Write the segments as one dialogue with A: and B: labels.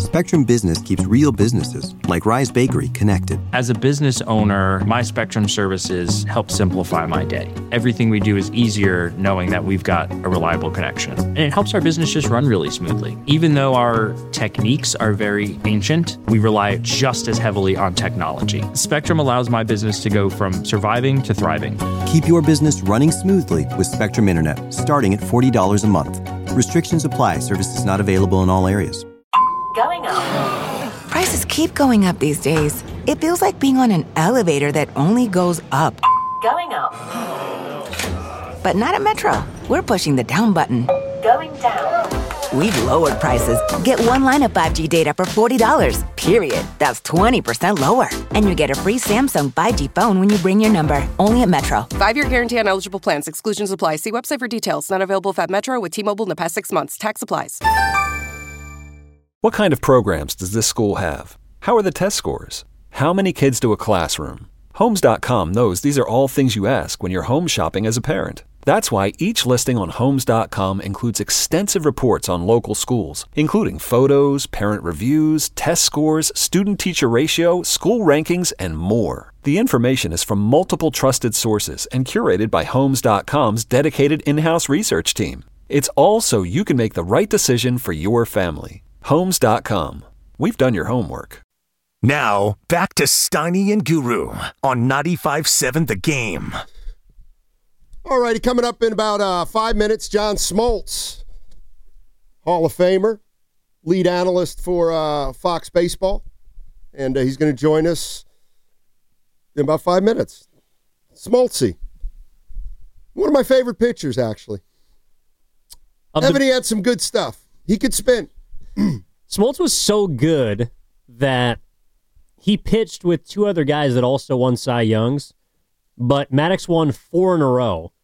A: Spectrum Business keeps real businesses, like Rise Bakery, connected.
B: As a business owner, my Spectrum services help simplify my day. Everything we do is easier knowing that we've got a reliable connection. And it helps our business just run really smoothly. Even though our techniques are very ancient, we rely just as heavily on technology. Spectrum allows my business to go from surviving to thriving.
A: Keep your business running smoothly with Spectrum Internet, starting at $40 a month. Restrictions apply. Services not available in all areas.
C: Going up.
D: Prices keep going up these days. It feels like being on an elevator that only goes up.
C: Going up.
D: But not at Metro. We're pushing the down button.
C: Going down.
D: We've lowered prices. Get one line of 5G data for $40, period. That's 20% lower. And you get a free Samsung 5G phone when you bring your number. Only at Metro.
E: 5-year guarantee on eligible plans. Exclusions apply. See website for details. Not available at Metro with T-Mobile in the past 6 months. Tax applies.
F: What kind of programs does this school have? How are the test scores? How many kids to a classroom? Homes.com knows these are all things you ask when you're home shopping as a parent. That's why each listing on Homes.com includes extensive reports on local schools, including photos, parent reviews, test scores, student-teacher ratio, school rankings, and more. The information is from multiple trusted sources and curated by Homes.com's dedicated in-house research team. It's all so you can make the right decision for your family. Homes.com. We've done your homework.
G: Now, back to Steiny and Guru on 95.7 The Game.
H: All righty, coming up in about 5 minutes, John Smoltz, Hall of Famer, lead analyst for Fox Baseball, and he's going to join us in about 5 minutes. Smoltzy, one of my favorite pitchers, actually. Evan, he had some good stuff. He could spin.
I: Smoltz was so good that he pitched with two other guys that also won Cy Youngs, but Maddox won 4 in a row.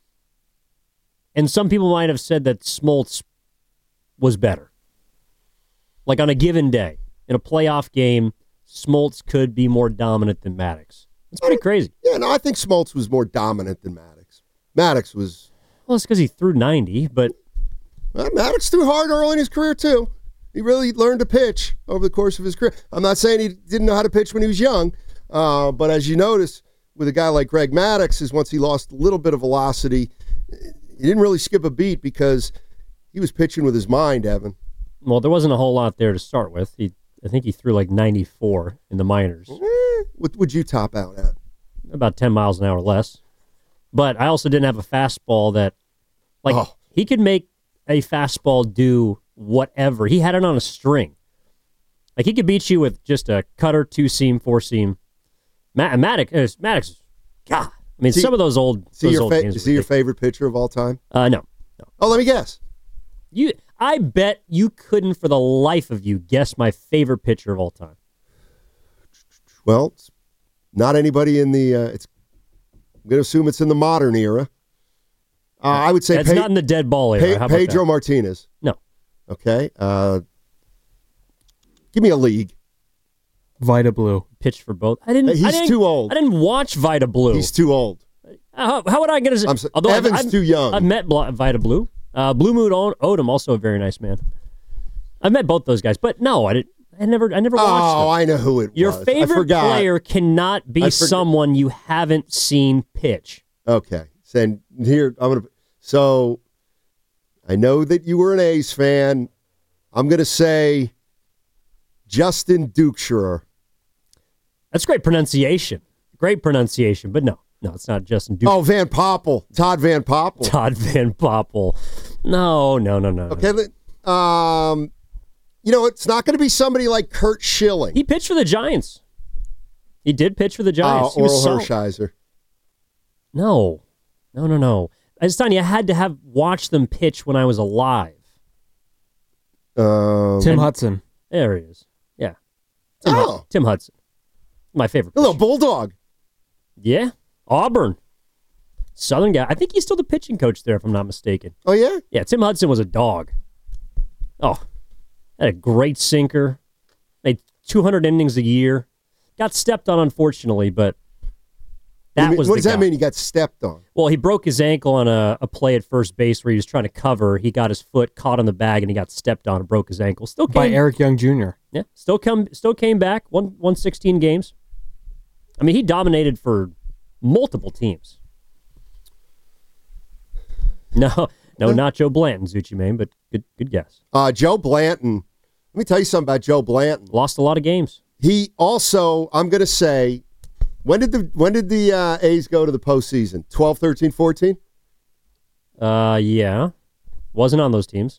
I: And some people might have said that Smoltz was better. Like on a given day, in a playoff game, Smoltz could be more dominant than Maddox. It's pretty crazy.
H: Yeah, no, I think Smoltz was more dominant than Maddox. Maddox was...
I: Well, it's because he threw 90, but...
H: Well, Maddox threw hard early in his career, too. He really learned to pitch over the course of his career. I'm not saying he didn't know how to pitch when he was young, but as you notice, with a guy like Greg Maddux, is once he lost a little bit of velocity, he didn't really skip a beat because he was pitching with his mind, Evan.
I: Well, there wasn't a whole lot there to start with. I think he threw like 94 in the minors.
H: What would you top out at?
I: About 10 miles an hour less. But I also didn't have a fastball that, he could make a fastball do whatever. He had it on a string. Like, he could beat you with just a cutter, 2-seam, 4-seam. Maddox, God. I mean, some of those old games.
H: Is he your favorite pitcher of all time?
I: No.
H: Oh, let me guess.
I: I bet you couldn't, for the life of you, guess my favorite pitcher of all time.
H: Well, it's not anybody in the. I'm going to assume it's in the modern era. I would say
I: it's not in the dead ball era.
H: Pedro Martinez.
I: No.
H: Okay. Give me a league.
J: Vita Blue.
I: Pitched for both.
H: He's too old.
I: I didn't watch Vita Blue.
H: He's too old.
I: How would I get his...
H: Evan's too young.
I: I've met Vita Blue. Blue Moon Odom, also a very nice man. I've met both those guys, but no, I never watched them.
H: Oh, I know who it was.
I: Your favorite player cannot be someone you haven't seen pitch.
H: Okay. So I know that you were an A's fan. I'm going to say Justin Dukeschere.
I: That's great pronunciation. But no, it's not Justin Dukeschere.
H: Oh, Van Poppel. Todd Van Poppel. No.
I: Okay,
H: it's not going to be somebody like Curt Schilling.
I: He pitched for the Giants. He did pitch for the Giants.
H: Oral Hershiser.
I: No. I was telling you, I had to have watched them pitch when I was alive.
J: Tim Hudson.
I: There he is. Yeah. Tim Hudson. My favorite pitcher.
H: A little bulldog.
I: Yeah. Auburn. Southern guy. I think he's still the pitching coach there, if I'm not mistaken.
H: Oh, yeah?
I: Yeah, Tim Hudson was a dog. Oh, had a great sinker. Made 200 innings a year. Got stepped on, unfortunately, but That was
H: what
I: the
H: does that
I: guy.
H: mean? He got stepped on.
I: Well, he broke his ankle on a play at first base where he was trying to cover. He got his foot caught on the bag and he got stepped on and broke his ankle. Still came,
J: By Eric Young Jr.
I: Yeah, still came back. Won 16 games. I mean, he dominated for multiple teams. No, not Joe Blanton, Zucci Mane, but good guess.
H: Joe Blanton. Let me tell you something about Joe Blanton.
I: Lost a lot of games.
H: He also, I'm going to say, when did the A's go to the postseason? 12, 13, 14?
I: Yeah. Wasn't on those teams.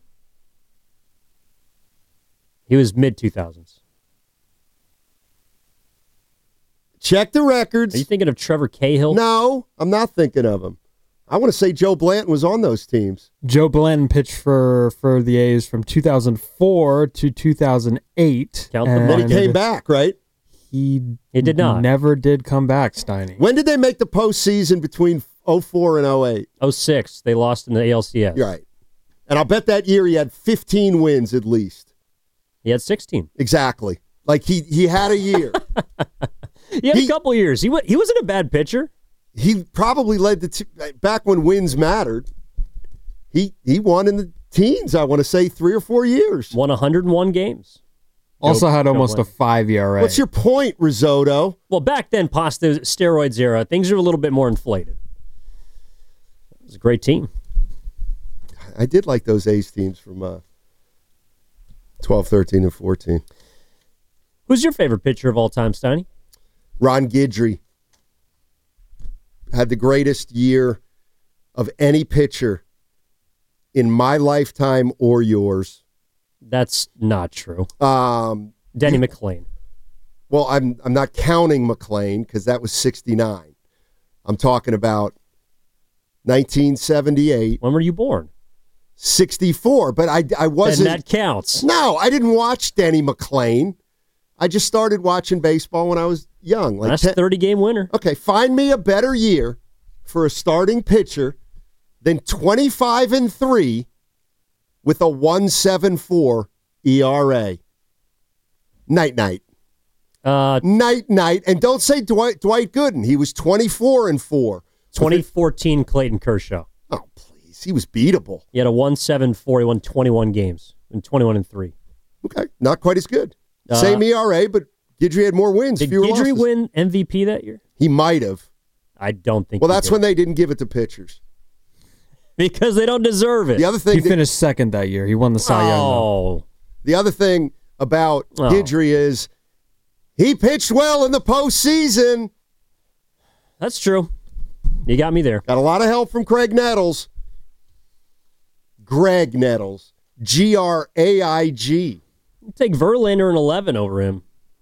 I: He was mid-2000s.
H: Check the records.
I: Are you thinking of Trevor Cahill?
H: No, I'm not thinking of him. I want to say Joe Blanton was on those teams.
J: Joe Blanton pitched for the A's from 2004 to 2008.
I: Count the
H: And then he
I: money.
H: came back, right?
J: He
I: did not.
J: Never did come back, Steiny.
H: When did they make the postseason between 04 and 08?
I: 06. They lost in the ALCS.
H: You're right. And I'll bet that year he had 15 wins at least.
I: He had 16.
H: Exactly. Like he had a year.
I: He had a couple years. He wasn't a bad pitcher.
H: He probably led back when wins mattered. He won in the teens, I want to say 3 or 4 years.
I: Won 101 games.
J: Also had
I: Joe
J: almost
I: Blanton.
J: a 5 ERA.
H: What's your point, Risotto?
I: Well, back then, Pasta steroids era, things are a little bit more inflated. It was a great team.
H: I did like those A's teams from 12, 13, and 14.
I: Who's your favorite pitcher of all time, Steiny?
H: Ron Guidry had the greatest year of any pitcher in my lifetime or yours.
I: That's not true.
H: Denny
I: McClain.
H: Well, I'm not counting McClain because that was 69. I'm talking about 1978.
I: When were you born?
H: 64, but I wasn't.
I: Then that counts.
H: No, I didn't watch Denny McClain. I just started watching baseball when I was young. Like
I: That's a 30-game winner.
H: Okay, find me a better year for a starting pitcher than 25-3 with a 1.74 ERA. Night. Night. And don't say Dwight Gooden. He was 24-4.
I: 2014 Clayton Kershaw.
H: Oh, please. He was beatable.
I: He had a 1.74. He won 21 games and 21-3.
H: Okay, not quite as good. Same ERA, but Guidry had more wins.
I: Did
H: fewer
I: Guidry
H: losses.
I: win MVP that year?
H: He might have.
I: I don't think.
H: Well,
I: he
H: that's
I: did.
H: when they didn't give it to pitchers.
I: Because they don't deserve it.
H: The other thing
J: He finished second that year. He won the Cy Young.
I: Oh,
H: The other thing about Guidry is he pitched well in the postseason.
I: that's true. You got me there.
H: Got a lot of help from Craig Nettles. Greg Nettles. Graig.
I: Take Verlander in 11 over him.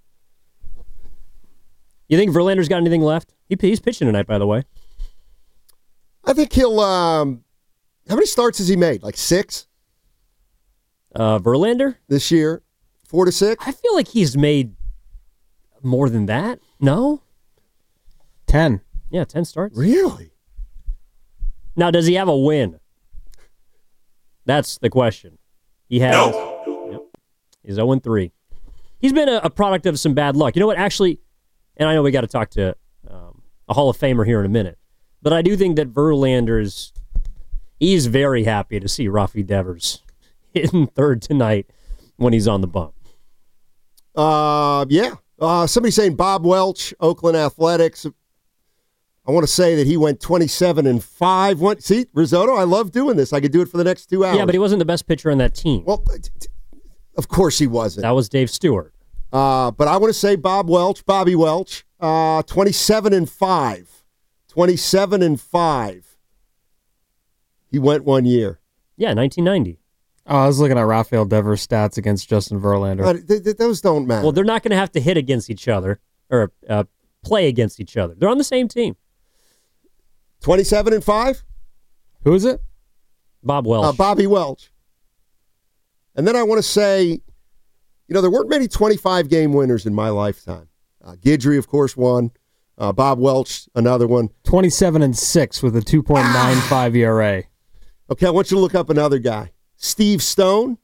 I: You think Verlander's got anything left? He's pitching tonight, by the way.
H: I think he'll. How many starts has he made? Like 6
I: Verlander?
H: this year? 4 to 6?
I: I feel like he's made more than that. No?
J: 10.
I: Yeah, 10 starts.
H: Really?
I: Now, does he have a win? That's the question. He has. Yep. He's 0-3. He's been a product of some bad luck. You know what? Actually, and I know we got to talk to a Hall of Famer here in a minute, but I do think that he's very happy to see Rafi Devers hitting third tonight when he's on the bump.
H: Yeah. Somebody saying Bob Welch, Oakland Athletics. I want to say that he went 27-5. See, Risotto, I love doing this. I could do it for the next 2 hours.
I: Yeah, but he wasn't the best pitcher on that team.
H: Well, of course he wasn't.
I: That was Dave Stewart.
H: But I want to say Bobby Welch, 27-5. 27-5. He went 1 year.
I: Yeah, 1990.
J: Oh, I was looking at Rafael Devers' stats against Justin Verlander.
H: Those don't matter.
I: Well, they're not going to have to hit against each other or play against each other. They're on the same team.
H: 27-5?
J: Who is it?
I: Bob Welch.
H: Bobby Welch. And then I want to say, there weren't many 25-game winners in my lifetime. Guidry, of course, won. Bob Welch, another one.
J: 27-6 with a 2.95 ERA.
H: Okay, I want you to look up another guy. Steve Stone.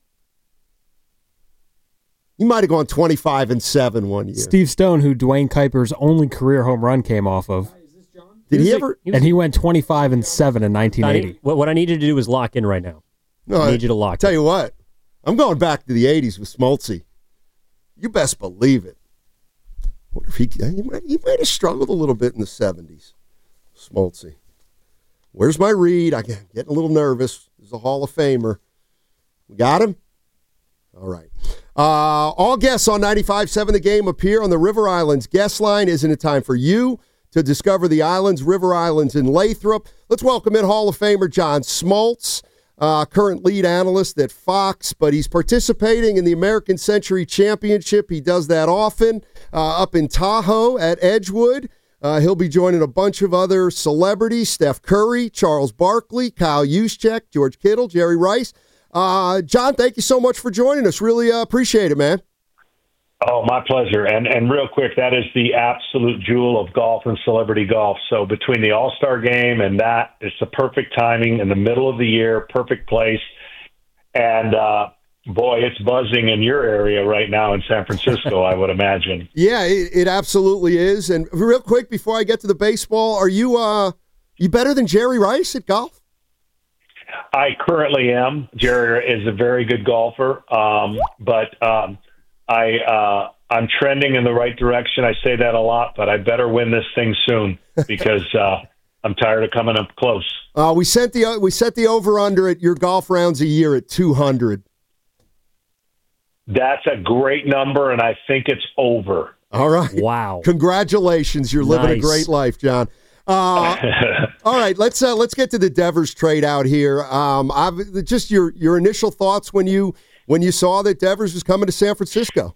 H: He might have gone 25-7 1 year.
J: Steve Stone, who Dwayne Kuiper's only career home run came off of.
H: Did he ever?
J: And he went 25-7 in 1980.
I: What I need you to do is lock in right now.
H: No,
I: I need you to lock in.
H: Tell you what, I'm going back to the 80s with Smoltzy. You best believe it. What if he might have struggled a little bit in the 70s. Smoltzy. Where's my read? I'm getting a little nervous. He's a Hall of Famer. We got him? All right. All guests on 95.7 The Game appear on the River Islands guest line. Isn't it time for you to discover the islands, River Islands in Lathrop? Let's welcome in Hall of Famer John Smoltz, current lead analyst at Fox, but he's participating in the American Century Championship. He does that often up in Tahoe at Edgewood. He'll be joining a bunch of other celebrities, Steph Curry, Charles Barkley, Kyle Juszczyk, George Kittle, Jerry Rice. John, thank you so much for joining us. Really appreciate it, man.
K: Oh, my pleasure. And real quick, that is the absolute jewel of golf and celebrity golf. So between the All-Star game and that, it's the perfect timing in the middle of the year, perfect place. And, boy, it's buzzing in your area right now in San Francisco, I would imagine.
H: Yeah, it absolutely is. And real quick, before I get to the baseball, are you better than Jerry Rice at golf?
K: I currently am. Jerry is a very good golfer, but I'm trending in the right direction. I say that a lot, but I better win this thing soon because I'm tired of coming up close.
H: We set the over-under at your golf rounds a year at 200.
K: That's a great number, and I think it's over.
H: All right.
I: Wow.
H: Congratulations. You're living a great life, John. All right, let's get to the Devers trade out here. Just your initial thoughts when you saw that Devers was coming to San Francisco.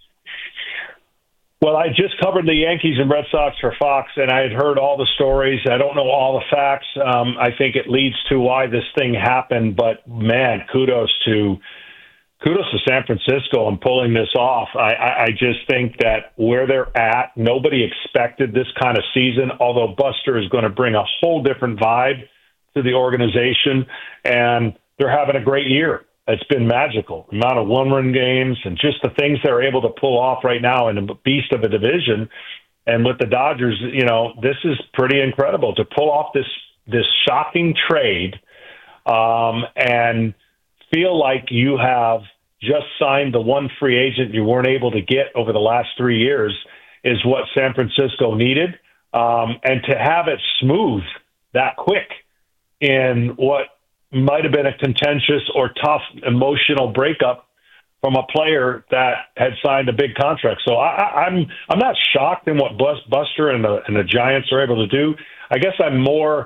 K: Well, I just covered the Yankees and Red Sox for Fox, and I had heard all the stories. I don't know all the facts. I think it leads to why this thing happened, but man, kudos to San Francisco on pulling this off. I just think that where they're at, nobody expected this kind of season, although Buster is going to bring a whole different vibe to the organization, and they're having a great year. It's been magical. The amount of one-run games and just the things they're able to pull off right now in a beast of a division. And with the Dodgers, this is pretty incredible to pull off this shocking trade and feel like you have just signed the one free agent you weren't able to get over the last 3 years is what San Francisco needed. And to have it smooth that quick in what might have been a contentious or tough emotional breakup from a player that had signed a big contract. So I'm not shocked in what Buster and the Giants are able to do. I guess I'm more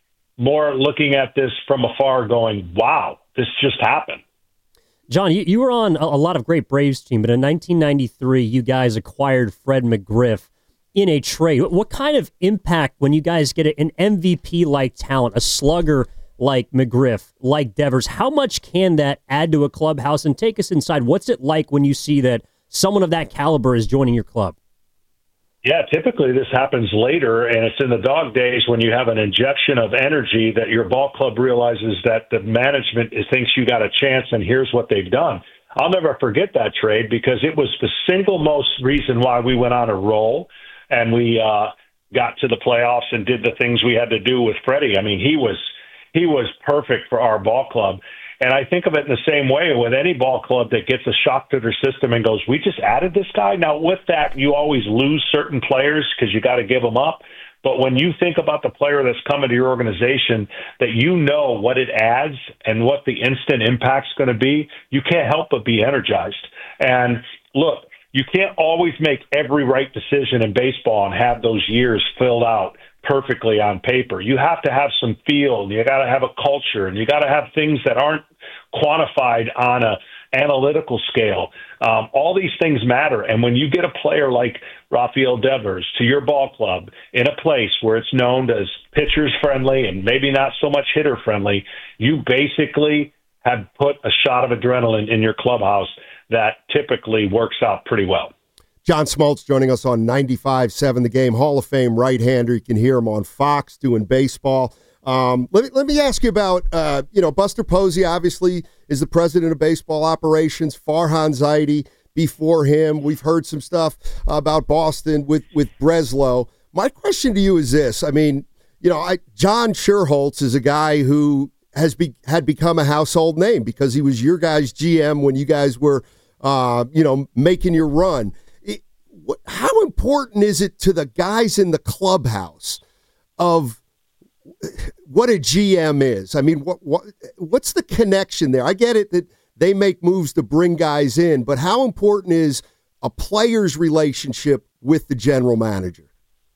K: looking at this from afar going, wow, this just happened.
I: John, you were on a lot of great Braves team, but in 1993, you guys acquired Fred McGriff in a trade. What kind of impact when you guys get an MVP-like talent, a slugger like McGriff, like Devers, how much can that add to a clubhouse? And take us inside. What's it like when you see that someone of that caliber is joining your club?
K: Yeah, typically this happens later, and it's in the dog days when you have an injection of energy that your ball club realizes that the management thinks you got a chance, and here's what they've done. I'll never forget that trade because it was the single most reason why we went on a roll, and we got to the playoffs and did the things we had to do with Freddie. I mean, he was perfect for our ball club. And I think of it in the same way with any ball club that gets a shock to their system and goes, we just added this guy. Now, with that, you always lose certain players because you got to give them up. But when you think about the player that's coming to your organization, that you know what it adds and what the instant impact's going to be, you can't help but be energized. And look, you can't always make every right decision in baseball and have those years filled out perfectly on paper. You have to have some feel. You got to have a culture, and you got to have things that aren't quantified on a analytical scale. All these things matter. And when you get a player like Rafael Devers to your ball club in a place where it's known as pitchers friendly and maybe not so much hitter friendly, you basically have put a shot of adrenaline in your clubhouse that typically works out pretty well.
H: John Smoltz joining us on 95.7 The Game, Hall of Fame right-hander. You can hear him on Fox doing baseball. Let me ask you about, Buster Posey obviously is the president of baseball operations, Farhan Zaidi before him. We've heard some stuff about Boston with Breslow. My question to you is this. I mean, John Schuerholz is a guy who had become a household name because he was your guys' GM when you guys were, making your run. How important is it to the guys in the clubhouse of what a GM is? I mean, what's the connection there? I get it that they make moves to bring guys in, but how important is a player's relationship with the general manager?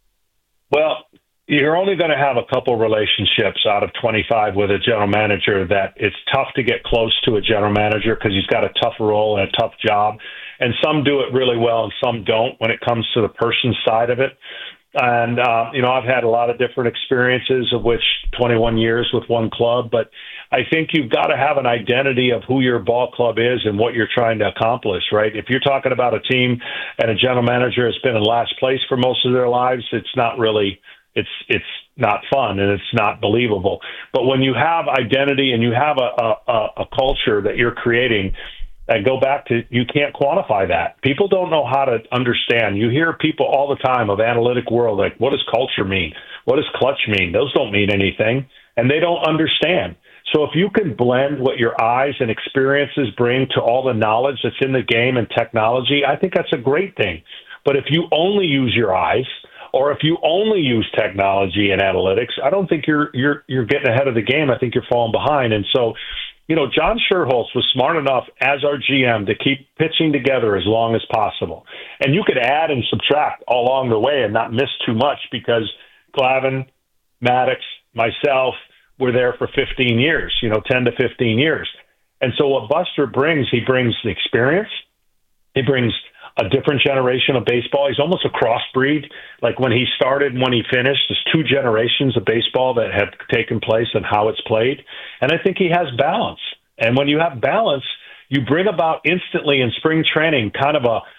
K: Well, you're only going to have a couple relationships out of 25 with a general manager that it's tough to get close to a general manager because he's got a tough role and a tough job. And some do it really well and some don't when it comes to the person side of it. And, I've had a lot of different experiences, of which 21 years with one club. But I think you've got to have an identity of who your ball club is and what you're trying to accomplish, right? If you're talking about a team and a general manager has been in last place for most of their lives, it's not really – it's not fun and it's not believable. But when you have identity and you have a culture that you're creating, and go back to, you can't quantify that. People don't know how to understand. You hear people all the time of analytic world, like, what does culture mean? What does clutch mean? Those don't mean anything, and they don't understand. So if you can blend what your eyes and experiences bring to all the knowledge that's in the game and technology, I think that's a great thing. But if you only use your eyes, or if you only use technology and analytics, I don't think you're getting ahead of the game. I think you're falling behind. And so, John Schuerholz was smart enough as our GM to keep pitching together as long as possible. And you could add and subtract all along the way and not miss too much because Glavine, Maddox, myself were there for 15 years, 10 to 15 years. And so what Buster brings, he brings the experience. He brings a different generation of baseball. He's almost a crossbreed. Like when he started and when he finished, there's two generations of baseball that have taken place and how it's played. And I think he has balance. And when you have balance, you bring about instantly in spring training kind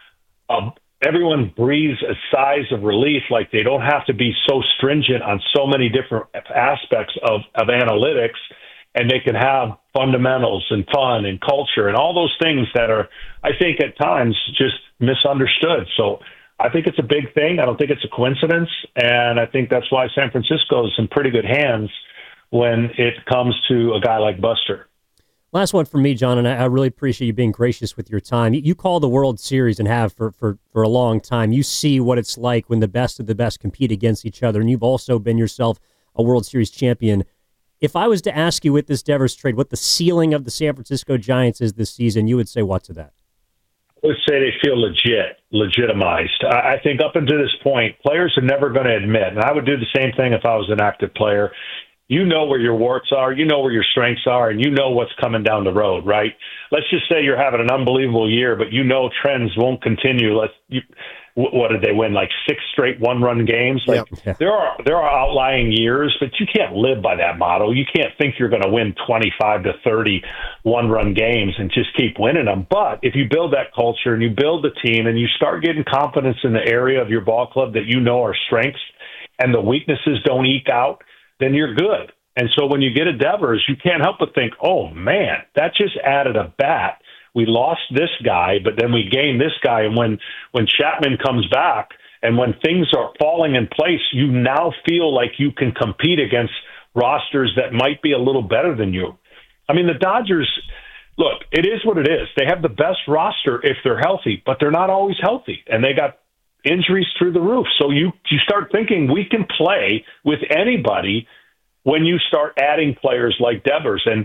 K: of everyone breathes a sigh of relief, like they don't have to be so stringent on so many different aspects of analytics, and they can have fundamentals and fun and culture and all those things that are, I think, at times just misunderstood. So I think it's a big thing. I don't think it's a coincidence. And I think that's why San Francisco is in pretty good hands when it comes to a guy like Buster.
I: Last one for me, John, and I really appreciate you being gracious with your time. You call the World Series and have for a long time. You see what it's like when the best of the best compete against each other, and you've also been yourself a World Series champion. If I was to ask you with this Devers trade what the ceiling of the San Francisco Giants is this season, you would say what to that?
K: I would say they feel legitimized. I think up until this point, players are never going to admit, and I would do the same thing if I was an active player. You know where your warts are, you know where your strengths are, and you know what's coming down the road, right? Let's just say you're having an unbelievable year, but you know trends won't continue. What did they win? Like 6 straight one-run games? Like there are outlying years, but you can't live by that motto. You can't think you're going to win 25 to 30 one-run games and just keep winning them. But if you build that culture and you build the team and you start getting confidence in the area of your ball club that you know are strengths and the weaknesses don't eke out, then you're good. And so when you get a Devers, you can't help but think, oh, man, that just added a bat. We lost this guy, but then we gained this guy. And when Chapman comes back and when things are falling in place, you now feel like you can compete against rosters that might be a little better than you. I mean, the Dodgers, look, it is what it is. They have the best roster if they're healthy, but they're not always healthy. And they got injuries through the roof. So you start thinking we can play with anybody when you start adding players like Devers. And,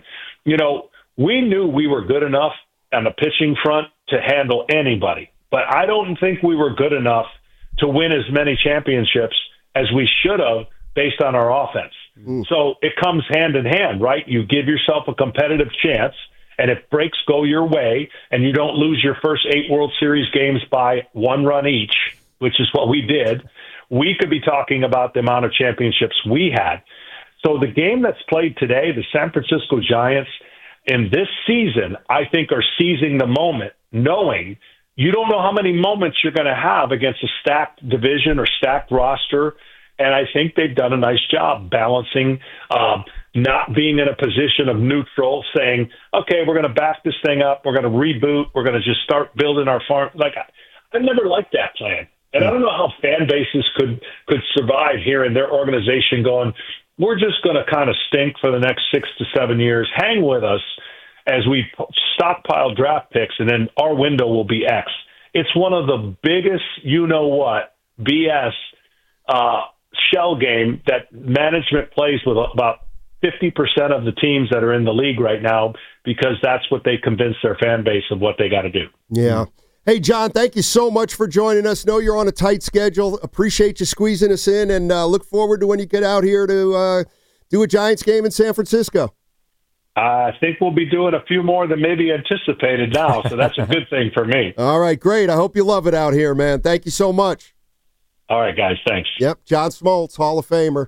K: we knew we were good enough on the pitching front to handle anybody. But I don't think we were good enough to win as many championships as we should have based on our offense. So it comes hand in hand, right? You give yourself a competitive chance, and if breaks go your way and you don't lose your first 8 World Series games by 1 run each, which is what we did, we could be talking about the amount of championships we had. So the game that's played today, the San Francisco Giants, in this season, I think are seizing the moment, knowing you don't know how many moments you're going to have against a stacked division or stacked roster. And I think they've done a nice job balancing, not being in a position of neutral, saying, okay, we're going to back this thing up. We're going to reboot. We're going to just start building our farm. Like, I never liked that plan. And I don't know how fan bases could survive here in their organization going, we're just going to kind of stink for the next 6 to 7 years. Hang with us as we stockpile draft picks, and then our window will be X. It's one of the biggest, BS shell game that management plays with about 50% of the teams that are in the league right now, because that's what they convince their fan base of what they got to do.
H: Yeah. Hey, John, thank you so much for joining us. Know you're on a tight schedule. Appreciate you squeezing us in, and look forward to when you get out here to do a Giants game in San Francisco.
K: I think we'll be doing a few more than maybe anticipated now, so that's a good thing for me.
H: All right, great. I hope you love it out here, man. Thank you so much.
K: All right, guys, thanks.
H: Yep, John Smoltz, Hall of Famer.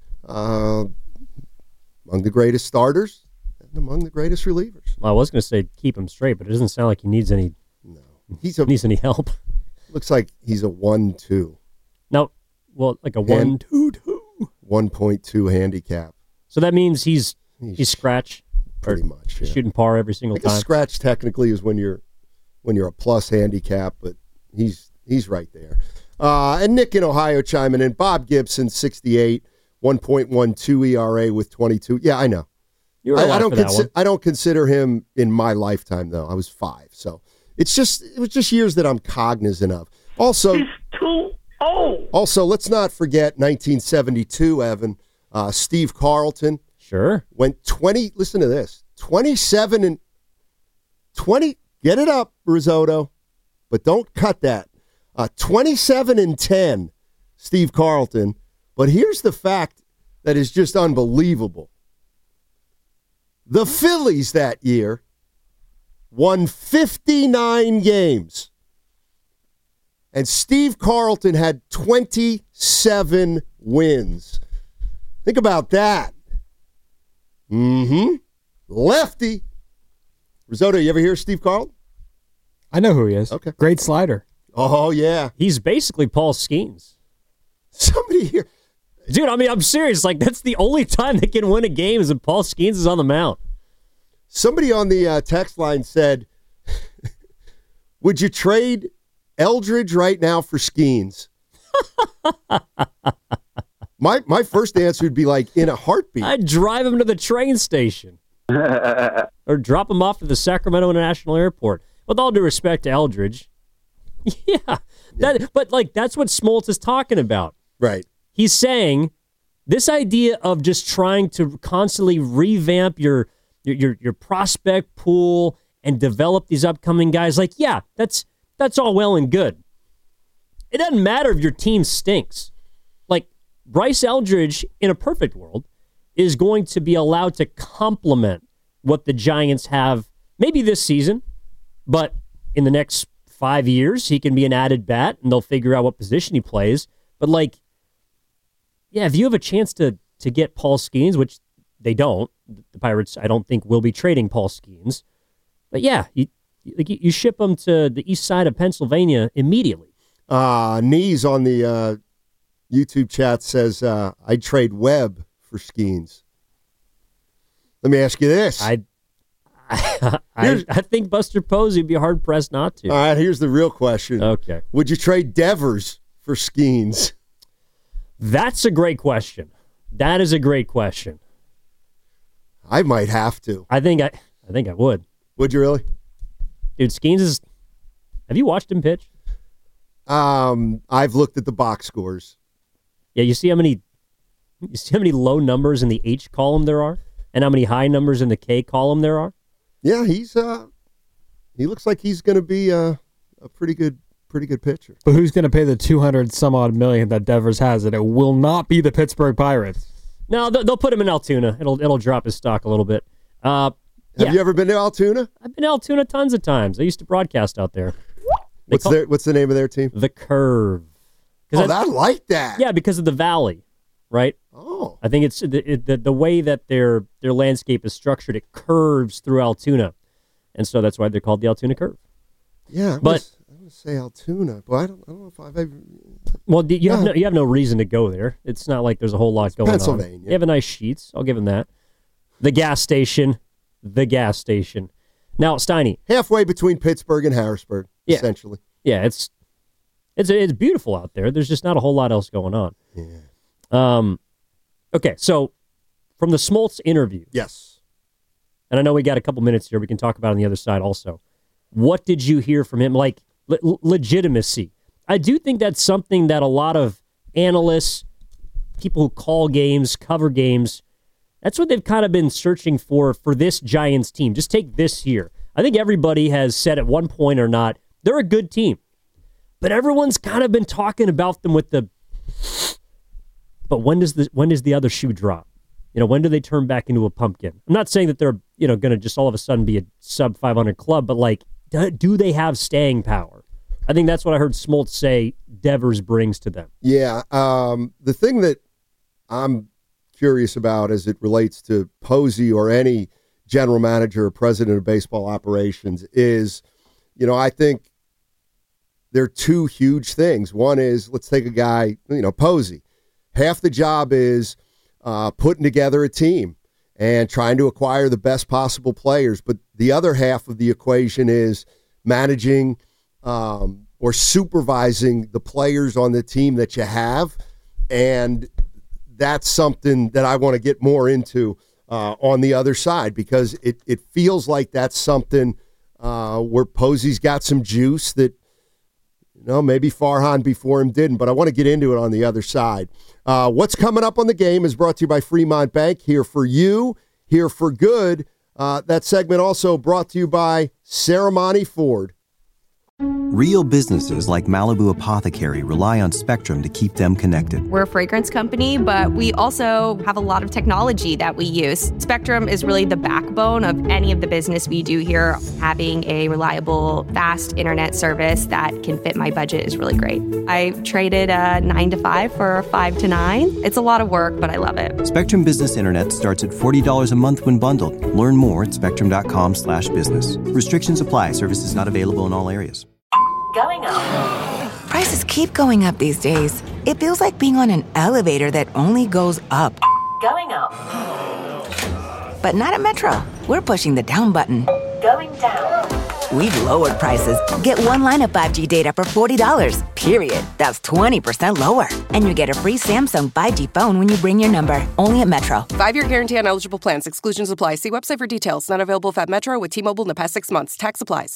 H: Among the greatest starters and among the greatest relievers.
I: Well, I was going to say keep him straight, but it doesn't sound like he needs any.
H: No,
I: needs any help.
H: Looks like he's a 1-2.
I: No, well, like a 1-2-2.
H: 1.2 handicap.
I: So that means he's scratch,
H: pretty much. Yeah.
I: Shooting par every single time.
H: Scratch technically is when you're a plus handicap, but he's right there. And Nick in Ohio chiming in. Bob Gibson, 68. 1.12 ERA with 22. Yeah, I know. I don't consider him in my lifetime, though. I was 5, so it was just years that I'm cognizant of. Also,
K: he's too old.
H: Also, let's not forget 1972, Evan. Steve Carlton.
I: Sure.
H: Went 20. Listen to this. 27 and 20. Get it up, Risotto, but don't cut that. 27 and 10, Steve Carlton. But here's the fact that is just unbelievable. The Phillies that year won 59 games. And Steve Carlton had 27 wins. Think about that. Lefty. Risotto, you ever hear of Steve Carlton?
J: I know who he is.
H: Okay.
J: Great slider.
H: Oh, yeah.
I: He's basically Paul Skeens.
H: Somebody here.
I: Dude, I mean, I'm serious. Like, that's the only time they can win a game is when Paul Skeens is on the mound.
H: Somebody on the text line said, would you trade Eldridge right now for Skeens? My first answer would be like, in a heartbeat.
I: I'd drive him to the train station. Or drop him off to the Sacramento International Airport. With all due respect to Eldridge. Yeah. But, like, that's what Smoltz is talking about.
H: Right.
I: He's saying this idea of just trying to constantly revamp your prospect pool and develop these upcoming guys, like, yeah, that's all well and good. It doesn't matter if your team stinks. Like, Bryce Eldridge, in a perfect world, is going to be allowed to complement what the Giants have, maybe this season, but in the next 5 years, he can be an added bat, and they'll figure out what position he plays. But, like, yeah, if you have a chance to get Paul Skeens, which they don't, the Pirates, I don't think, will be trading Paul Skeens. But, yeah, you ship them to the east side of Pennsylvania immediately.
H: Knees on the YouTube chat says, I'd trade Webb for Skeens. Let me ask you this.
I: I think Buster Posey would be hard-pressed not to.
H: All right, here's the real question.
I: Okay.
H: Would you trade Devers for Skeens?
I: That's a great question. That is a great question.
H: I might have to.
I: I think I would.
H: Would you really?
I: Dude, Skeens is... Have you watched him pitch?
H: I've looked at the box scores.
I: Yeah, you see how many low numbers in the H column there are? And how many high numbers in the K column there are?
H: Yeah, he looks like he's going to be a pretty good pitcher.
J: But who's going to pay the 200 some odd million that Devers has? And it will not be the Pittsburgh Pirates.
I: No, they'll put him in Altoona. It'll drop his stock a little bit.
H: Have you ever been to Altoona?
I: I've been to Altoona tons of times. I used to broadcast out there.
H: What's the name of their team?
I: The Curve.
H: Oh, I like that.
I: Yeah, because of the valley, right?
H: Oh,
I: I think it's the way that their landscape is structured. It curves through Altoona, and so that's why they're called the Altoona Curve.
H: Yeah, I'm going to say Altoona, but I don't know if I've ever.
I: Well, you have no reason to go there. It's not like there's a whole lot going
H: Pennsylvania.
I: on. They have a nice sheets. I'll give them that. The gas station. Now, Steiny.
H: Halfway between Pittsburgh and Harrisburg, essentially.
I: Yeah, it's It's beautiful out there. There's just not a whole lot else going on. Yeah. Okay, so from the Smoltz interview.
H: Yes.
I: And I know we got a couple minutes here. We can talk about it on the other side also. What did you hear from him? Like, legitimacy. I do think that's something that a lot of analysts, people who call games, cover games, that's what they've kind of been searching for this Giants team. Just take this year. I think everybody has said at one point or not, they're a good team. But everyone's kind of been talking about them with the, but when does the other shoe drop? When do they turn back into a pumpkin? I'm not saying that they're, going to just all of a sudden be a sub 500 club, but like, do they have staying power? I think that's what I heard Smoltz say Devers brings to them.
H: Yeah. The thing that I'm curious about as it relates to Posey or any general manager or president of baseball operations is, I think there are two huge things. One is, let's take a guy, Posey. Half the job is putting together a team and trying to acquire the best possible players. But the other half of the equation is managing or supervising the players on the team that you have. And that's something that I want to get more into on the other side, because it feels like that's something where Posey's got some juice that, maybe Farhan before him didn't, but I want to get into it on the other side. What's coming up on the game is brought to you by Fremont Bank. Here for you, here for good. That segment also brought to you by Serramonte Ford.
A: Real businesses like Malibu Apothecary rely on Spectrum to keep them connected.
L: We're a fragrance company, but we also have a lot of technology that we use. Spectrum is really the backbone of any of the business we do here. Having a reliable, fast internet service that can fit my budget is really great. I traded a 9 to 5 for a 5 to 9. It's a lot of work, but I love it.
A: Spectrum Business Internet starts at $40 a month when bundled. Learn more at spectrum.com/business. Restrictions apply. Services not available in all areas.
C: Going up.
D: Prices keep going up these days. It feels like being on an elevator that only goes up.
C: Going up.
D: But not at Metro. We're pushing the down button.
C: Going down.
D: We've lowered prices. Get one line of 5G data for $40, period. That's 20% lower. And you get a free Samsung 5G phone when you bring your number. Only at Metro.
E: 5-year guarantee on eligible plans. Exclusions apply. See website for details. Not available at Metro with T-Mobile in the past 6 months. Tax applies.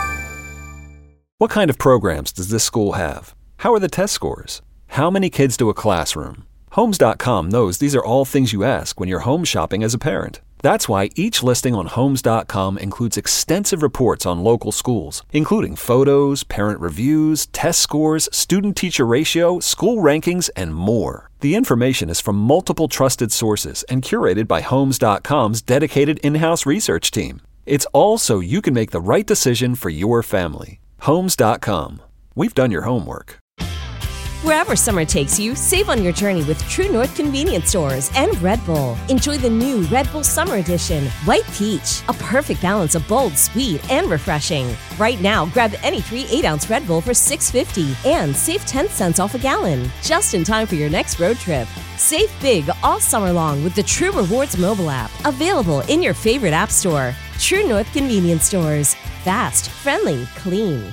F: What kind of programs does this school have? How are the test scores? How many kids do a classroom? Homes.com knows these are all things you ask when you're home shopping as a parent. That's why each listing on Homes.com includes extensive reports on local schools, including photos, parent reviews, test scores, student-teacher ratio, school rankings, and more. The information is from multiple trusted sources and curated by Homes.com's dedicated in-house research team. It's all so you can make the right decision for your family. Homes.com. We've done your homework.
M: Wherever summer takes you, save on your journey with True North Convenience Stores and Red Bull. Enjoy the new Red Bull Summer Edition, White Peach, a perfect balance of bold, sweet, and refreshing. Right now, grab any 3 8-ounce Red Bull for $6.50 and save 10 cents off a gallon, just in time for your next road trip. Save big all summer long with the True Rewards mobile app, available in your favorite app store. True North Convenience Stores. Fast, friendly, clean.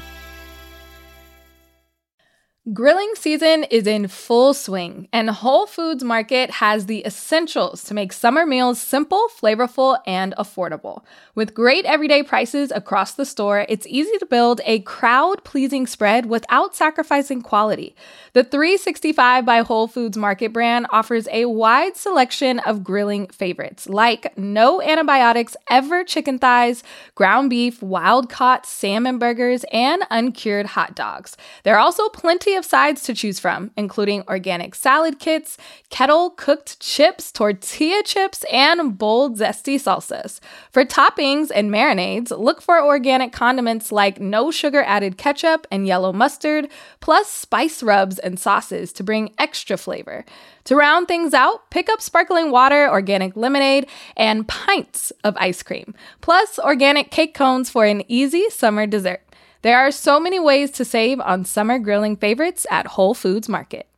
N: Grilling season is in full swing, and Whole Foods Market has the essentials to make summer meals simple, flavorful, and affordable. With great everyday prices across the store, it's easy to build a crowd-pleasing spread without sacrificing quality. The 365 by Whole Foods Market brand offers a wide selection of grilling favorites, like no antibiotics ever chicken thighs, ground beef, wild-caught salmon burgers, and uncured hot dogs. There are also plenty of sides to choose from, including organic salad kits, kettle-cooked chips, tortilla chips, and bold, zesty salsas. For toppings and marinades, look for organic condiments like no sugar-added ketchup and yellow mustard, plus spice rubs and sauces to bring extra flavor. To round things out, pick up sparkling water, organic lemonade, and pints of ice cream, plus organic cake cones for an easy summer dessert. There are so many ways to save on summer grilling favorites at Whole Foods Market.